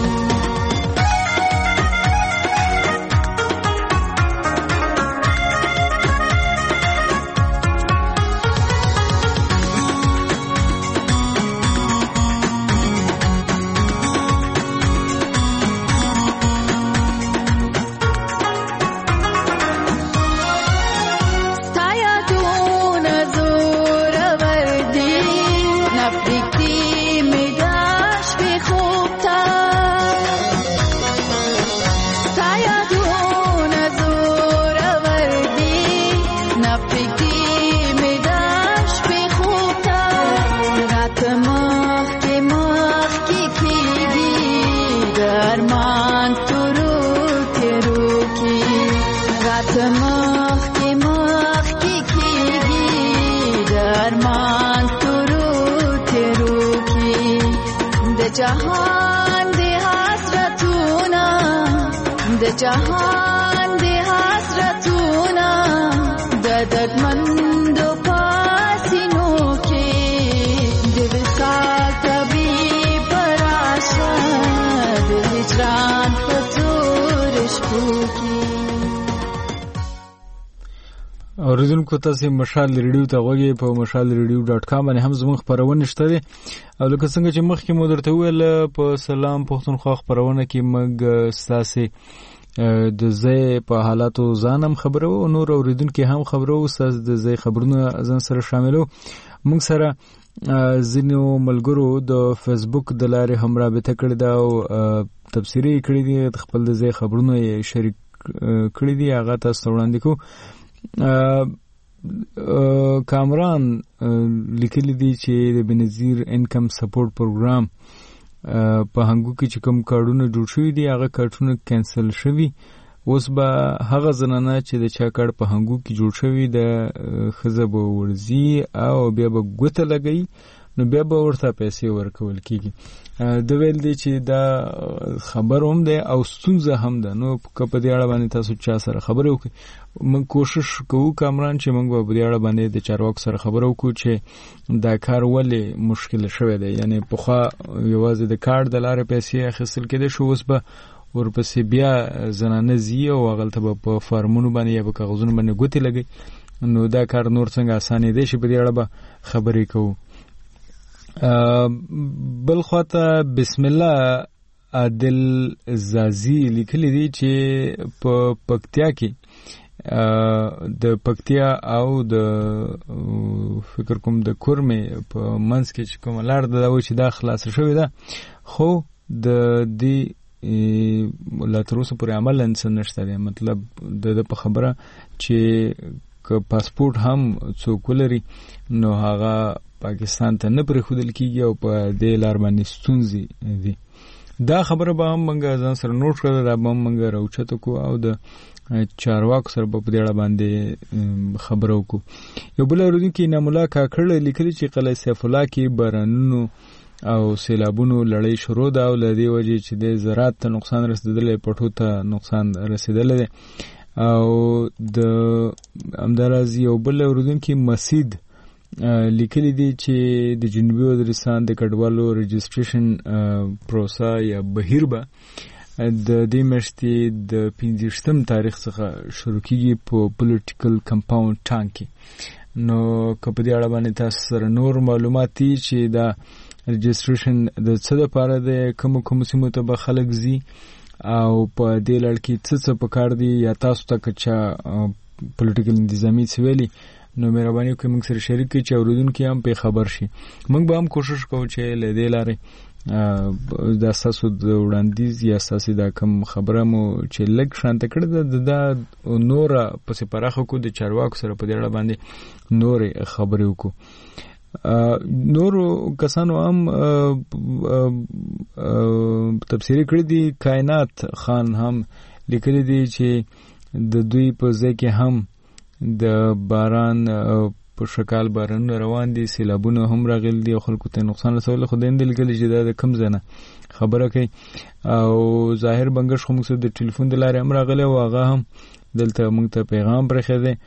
جهان د حسرتونه د جهان د حسرتونه د دردمند پاسینو کې د وصال طبیب راشه د هجران په تور شپو کې. اوریدونکو تاسو مشال ریډیو ته غوږی په مشال ریډیو ډاټ کام باندې هم زموږ خبرونه شته دي او لکه څنګه چې مخکې مو درته ویل په سلام پښتونخوا خبرونه کې موږ ستاسو د ځای په حالاتو ځانم خبرو او نور اوریدونکو هم خبرو ستاسو د ځای خبرونه ځان سره شاملو. موږ سره ځینو ملګرو د فیسبوک د لارې هم رابطه کړې ده او تبصرې کړې دي خپل د ځای خبرونه شریک کړې دي هغه تاسو وړاندې کو. کامران لیکلی دی چې د بنظیر انکم سپورټ پروګرام په هنګو کې چې کوم کارډونه جوړ شوي دي هغه کارټونه کینسل شوي. اوس به هغه زنانه چې د چا کارډ په هنګو کې جوړ شوي د ښځه به ورځي او بیا به ګوته لګوي نو بیا به ورته پیسې ورکول کېږي. د ویل دی چې دا خبر هم دی او ستونزه هم ده. نو که په دې اړه باندې تاسو چا سره خبرې وکړئ موږ کوشش کوو کامران چې موږ به په دې اړه باندې د چارواکو سره خبرې وکړو چې دا کار ولې مشکل شوی دی. یعنی پخوا یوازې د کارډ د لارې پیسې اخیستل کېدې شو اوس به ورپسې بیا زنانه ځي او هغلته به په فارمونو باندې یا په کاغذونو باندې ګوتې لګوي. نو دا کار نور څنګه اسانه دی چې په دې اړه به خبرې کوو. بل خواته بسم الله عادل زازی لیکلی دی چې په پکتیا کې د پکتیا او د فکر کوم د کورمې په منځ کې چې کوم لار ده چې دا خلاص شوی ده خو د دې لا تر اوسه پورې عمل نشته دی. مطلب د په خبره چې که پاسپورت هم څوک ولري نو هغه پاکستان ته نه پرېښودل کېږي او په دې لار باندې ستونزې دي. دا خبره به هم موږ ځان سره نوټ کړه دا به هم موږ راوچته کو او د چارواکو سره په دې اړه باندې خبره وکړو. یو بل اورېدونکی انعام الله کاکړ لیکلي چې قلعه سیف الله کې بارانونو او سیلابونو لړۍ شروع ده او له دې وجې چې د زراعت ته نقصان رسېدلی پټو ته نقصان رسېدلی دی. او د همداراز یو بل اورېدونکی مسید لیکلی دی چې د جنوبي وزیرستان د کډوالو رجسټریشن پروسه یا بهیر به د دې میاشتې د پنځویشتم تاریخ څخه شروع کیږي په پولیټیکل کمپاوند ټانک کې. نو که په دې اړه باندې تاسو سره نور معلومات دي چې دا رجسټریشن د څه دپاره دی کوم کوم سیمو ته به خلک ځي او په دې لړ کې څه څه پکار دي یا تاسو ته که چا پولیټیکل انتظامي څه ویلي نو مهرباني وکړئ موږ سره شریک کړئ چې اورېدونکي هم پرې خبر شي. موږ به هم کوشش کوو چې له دې لارې دا ستاسو د وړاندیز یا ستاسو دا کوم خبره مو چې لږ شانته کړې ده دا نوره پسې پراخه کړو د چارواکو سره په دې اړه باندې نورې خبرې وکړو. نورو کسانو هم تبصرې کړې دي. کائنات خان هم لیکلی دی چې د دوی په ځای کې هم د باران په شکال بارانونه روان دي، سیلابونه هم راغلي دي او خلکو ته نقصان رسولی. خو د هند لیکلي چې دا د کوم ځای نه خبره کوي. او ظاهر بنګش خو موږ سره د ټلیفون د لارې هم راغلی او هغه هم دلته موږ ته پیغام پرېښی دی.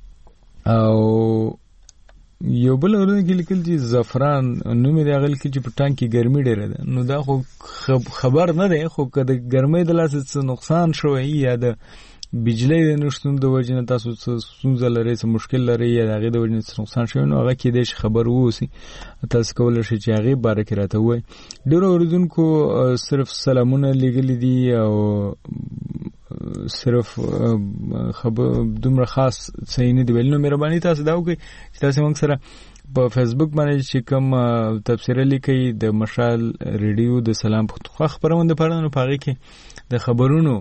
او یو بل اورنه کې لیکل چې زعفران نوم یې د هغه لیکل چې په ټانک کې ګرمي ډېره ده. نو دا خو خبر نه دی، خو که د ګرمۍ د لاسه څه نقصان شوی یا د بجلی د نشتون د وجې نه تاسو څه ستونزه لرئ، څه مشکل لرئ یا د هغې د وجې نه څه نقصان شوی، نو هغه کېدای شي خبر واوسي. تاسو کولی شئ چې هغې باره کې راته ووایئ. ډېرو اورېدونکو صرف سلامونه لیږلي دي او صرف خبر دومره خاص صحیح نه دی ویل. نو مهرباني تاسو دا وکړئ چې تاسو موږ سره په فیسبوک باندې چې کوم تبصره لیکئ د مشال ریډیو د سلام پښتونخوا خپرونه دپاره، نو په هغې کې د خبرونو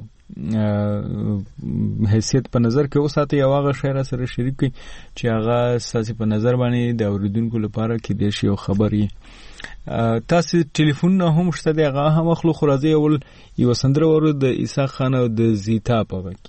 حیثیت په نظر کې وساتئ او هغه شی را سره شریک کړئ چې هغه ستاسې په نظر باندې د اورېدونکو لپاره کېدای شي یو خبر وي. تاسو ټلیفونونه هم شته دی، هغه هم اخلو. خو راځئ اول یوه سندره واورو د عیسی خان او د زیتا په غږ کې.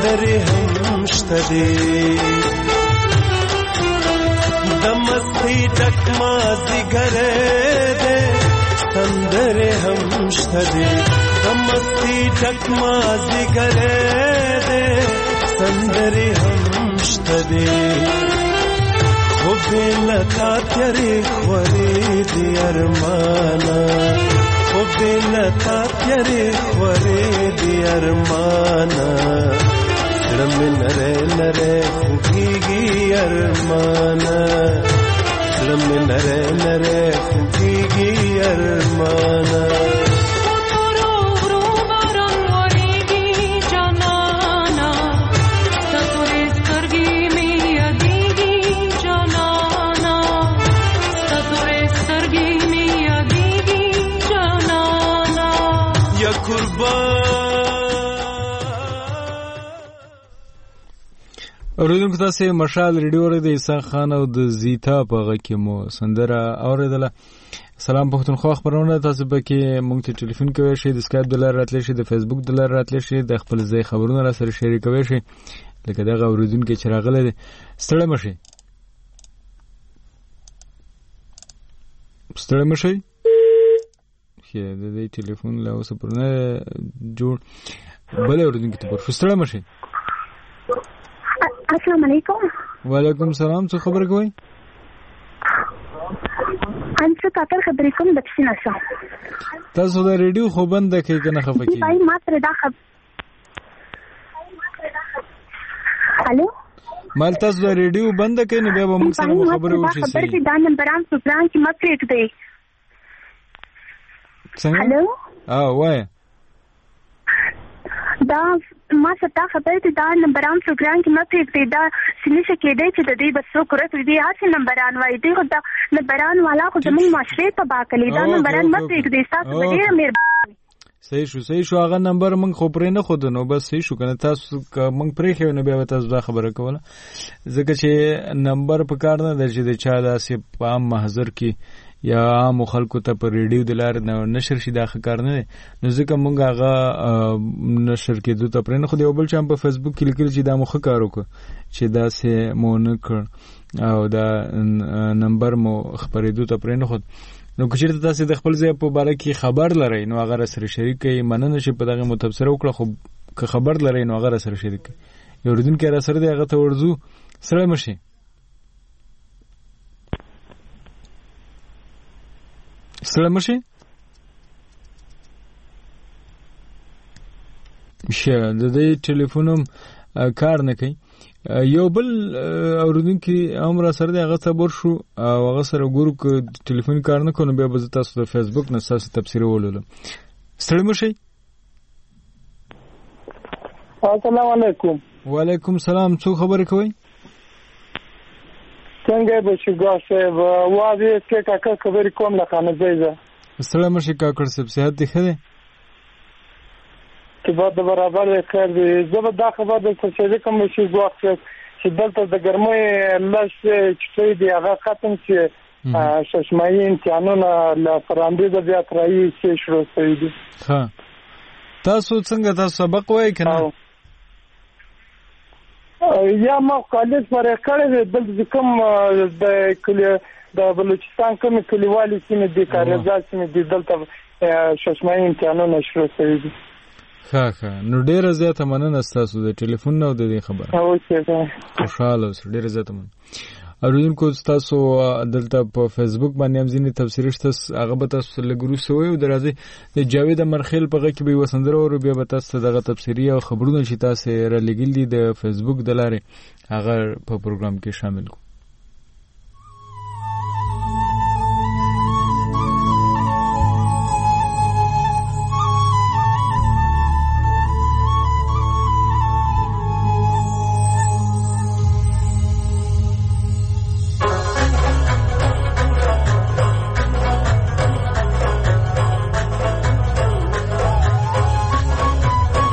د مستی ډکما زګره دې سندره هم شته دې د مستی ډکما زګره دې سندره هم شته دې خو بلتا تیرې خورې دې ارمانا خو بلتا تیرې خورې دې ارمانا سړم نره نره خوږیږي ارمانا سړم نره نره خوږیږي ارمانا اوریدونکو تاسو مشال ریډیو ر د عیسی خان او د زیتا په غږ کې مو سندره اوریدله. سلام پښتونخوا خبرونه تاسو به کې مونږ ته ټلیفون کوئ شئ، د سکایپ د لارې راتلی شئ، د فیسبوک د لارې راتلی شئ، د خپل ځای خبرونه را سره شریکوئ شئ لکه دغه اوریدونکو چې راغلی دی. ستړی مه شئ ستړی مه شئ ښه د دې ټلیفون له اوسه پورې نه جوړ بل اوریدونکو ته پورې ستړی مه شئ. السلام علیکم. وعلیکم السلام. څه خبر کوي؟ ان څه تاسو خبرې کوم د پښینه څه تاسو د ریډیو خو بند کړئ کنه خفه کیږي. پای ما تر دا خبر الو مال تاسو د ریډیو بند کړئ نو بیا به موږ سره خبرې وشي. خبرې دا نمبران پروګرام کې مت پریږدئ. څنګه؟ الو اه وای دا ما ستا خبر ته دا نمبران پروګرام کې مته دې دا سنیشه کې دی چې د دې بسو کورت دې هڅه نمبران وای دی خو دا نمبران والا خو زموږ معاشره ته باکلی دا نمبران مته دې تاسو ډېر مهرباني. صحیح شو صحیح شو هغه نمبر موږ خو پرې نه خود نو بس صحیح شو کنه تاسو موږ پرې خو نه بیا تاسو دا خبره کوله ځکه چې نمبر په کار نه درځي د چا داسې په عام محضر کې یا عام خلکو ته په ریډیو د لارې نشر شي دا ښه کار نه دی نو ځکه موږ هغه نشر کېدو ته پرې نه خو د یو بل چا په فیسبوک کې لیکل چې دا مو ښه کار وکړو چې داسې مو نه کړ او دا نمبر مو خپرېدو ته پرې نه خود نو که چېرته تاسې د خپل ځای په باره کې خبر لرئ نو هغه راسره شریک کړئ مننه چې په دغه مو تبصره وکړه خو که خبر لرئ نو هغه راسره شریک کړئ یو اورېدونکی راسره دی هغه ته ورځو سړی مه شئ سره مشي شه د دې ټلیفونم کار نه کوي یو بل اوریدونکو امر سره د هغه صبر شو او هغه سره ګورو ک ټلیفون کار نه کوي بیا به تاسو د فیسبوک نه تاسو تفسیر ولولم. سره مشي. السلام علیکم. وعلیکم السلام. څو خبرې کوي؟ څنګه به شګه صاحب واځي چې کاکا خبرې کوم نه خانه زیزه. السلام علیکم کاکا صاحب صحت دی خره؟ چې په برابر کړ دې زه دا خبر د څه کوم شي غواړم چې دلته د ګرمۍ لږ چې دی هغه ختم شي ششمایي امتحانونه لا فرانده د بیا ترایي شي شروع شوي دي. ها تاسو څنګه تاسو سبق وایي کنه؟ یا ما کالج پر کړه د کوم د کلی د بلوچستان کوم کلیوالي سیمه د کارزار سیمه د دلته ششمایي امتحانونه شروع شوي دي. ښه ښه نو ډېره زیاته مننه ستاسو د ټلیفون نه او د دې خبره خوشحاله اوسئ. ډېره زیاته مننه. اوریدونکو تاسو دلته په فیسبوک باندې هم ځینې تفسیر شته هغه به تاسو لږ وروسته ووایو او د راځئ د جاوید امرخیل په غږ کې به یوه سندره واورو بیا به تاسو ته دغه تبصرې او خبرونه چې تاسې رالیږلي دي د فیسبوک د لارې هغه په پروګرام کې شامل کړو.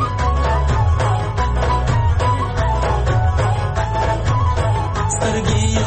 سترګې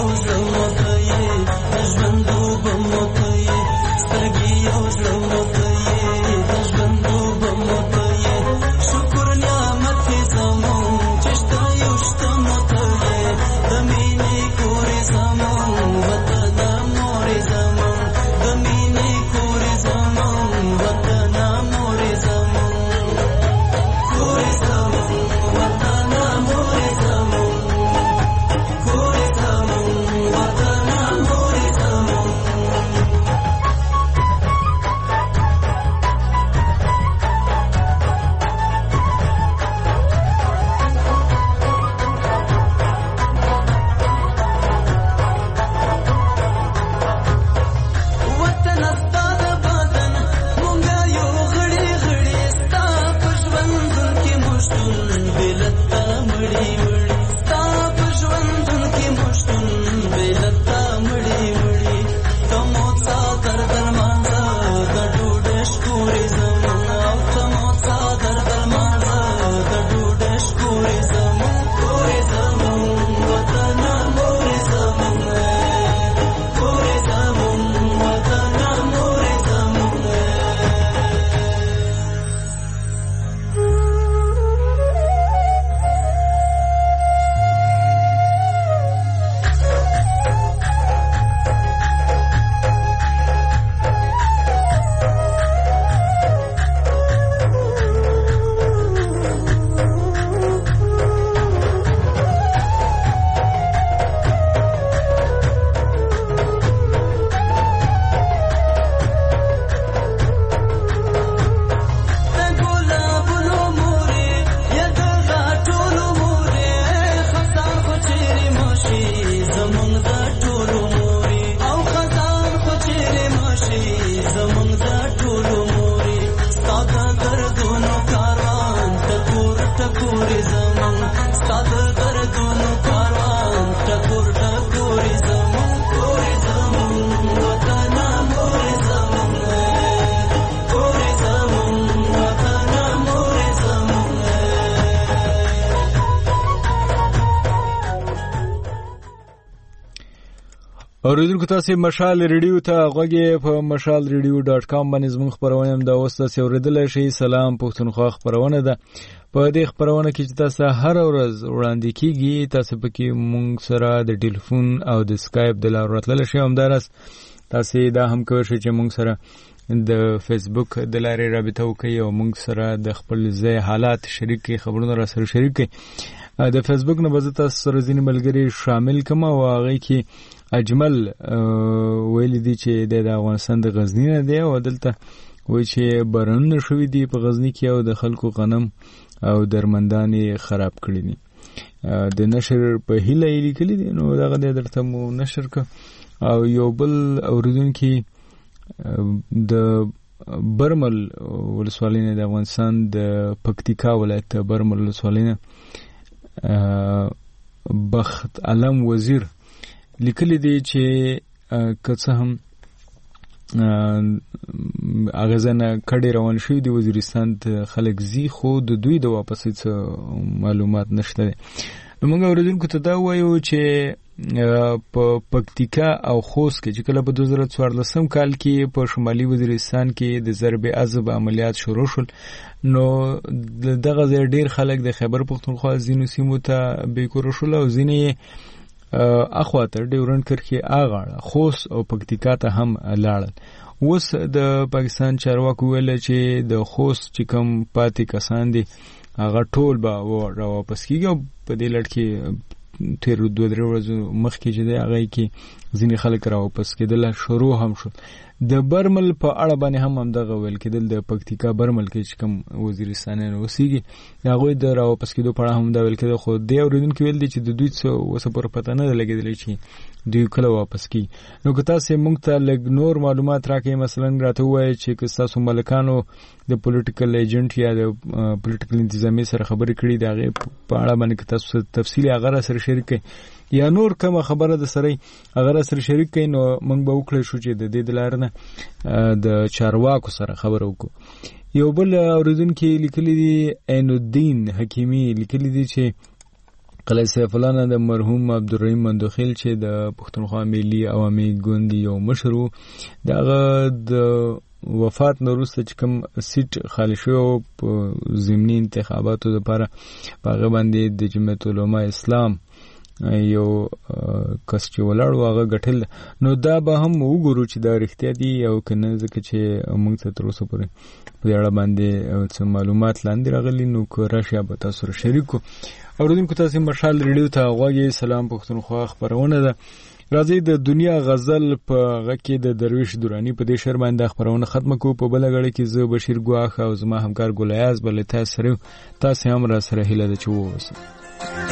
اوریدونکو تاسو مشال ریډیو ته غوږی په مشال ریډیو ډاټ کام باندې زموږ خبرونه هم دا اوس تاسو اوریدل شي. سلام پښتونخوا خبرونه ده. په دې خبرونه کې چې تاسو هر ورځ وړاندې کیږي تاسو پکې مونږ سره د ټلیفون او د اسکایپ د لارې راتلل شي. همدارس تاسو دا هم کوئ چې مونږ سره د فیسبوک د لارې رابطه وکړئ او مونږ سره د خپل ځای حالات شریک کړئ، خبرونه را سره شریک کړئ. د فیسبوک نه به تاسو سره ځینې ملګري شامل کړم او هغه کې اجمل ویل دي چې د افغانستان د غزنی نه دی او دلته وایي چې بارانونه شوي دي په غزنی کې او د خلکو غنم او درمندانې خراب کړي دي. د نشر په هیله یې لیکلي دي، نو دغه دی درته مو نشر کړ. او یو بل اوریدونکي د برمل ولسوالۍ نه د افغانستان د پکتیکا ولایت برمل ولسوالۍ نه بخت علم وزیر لیکلی دی چې که څه هم اغازنه کډې روان شوي دي وزیرستان ته خلک ځي، خو د دوی د واپسې څه معلومات نشته دی. نو موږ اورېدونکو ته دا وایو چې په پکتیکا او خوست کې چې کله په دوه زره څوارلسم کال کې په شمالي وزیرستان کې د ضرب عضب عملیات شروع شول، نو دغه ځای ډېر خلک د خیبر پښتونخوا ځینو سیمو ته بېکوره شول او ځینې اخواته ډیورنډ کرښې اغاړه خوست او پکتیکا ته هم لاړل. اوس د پاکستان چارواکو ویل چې د خوست چې کوم پاتې کسان دي هغه ټول به را واپس کیږي او په دې لړ کې تیر دوه درې ورځې مخکې چې دی هغه کې ځینې خلک را واپس کېدل شروع هم شول. د برمل په اړه باندې هم همدغه ویل کېدل، د پکتیکا برمل کې چې کوم وزیرستانیان اوسېږي د هغوی د را واپس کېدو په اړه هم دا ویل کېدل، خو دې اورېدونکي ویل دي چې د دوی څه اوسه پورې پته نه ده لګېدلې چې دوی کله واپس کېږي. نو که تاسې موږ ته لږ نور معلومات راکړئ، مثلا راته ووایئ چې که ستاسو ملکانو د پولیټیکل ایجنټ یا د پولیټیکل انتظامیې سره خبرې کړي د هغې په اړه باندې که تاسو تفصیلي هغه را سره شریک کړئ یا نور کومه خبره د سره هغه را سره شریک کړئ، نو موږ به وکړی شو چې د دې د لارې نه د چارواکو سره خبره وکړو. یو بل اورېدونکي لیکلي دي عین الدین حکیمي لیکلي دي چې قلعه سیف الله نه د مرحوم عبدالرحیم مندوخیل چې د پښتونخوا ملي عوامي ګوند یو مشر و، د هغه د وفات نه وروسته چې کوم سیټ خالي شوی په ضمني انتخاباتو دپاره په هغه باندې د جمعیت علما اسلام یو کس چې ولاړ و هغه ګټل. نو دا به هم وګورو چې دا رښتیا دي او که نه، ځکه چې موږ ته تر اوسه پورې په دې اړه باندې څه معلومات لاندې راغلي، نو که راشي به تاسو سره شریک کړو. اورېدونکو تاسې مشال ریډیو ته غوږ یې. سلام پښتونخوا خپرونه ده. راځئ د دنیا غزل په غږ کې د درویش دراني په دې شعر باندې خپرونه ختمه کوو. په بله غړۍ کې زه بشیر ګواښ او زما همکار ګل ایاز به له تاسو سره تاسې هم را سره هیله ده چې واوسئ.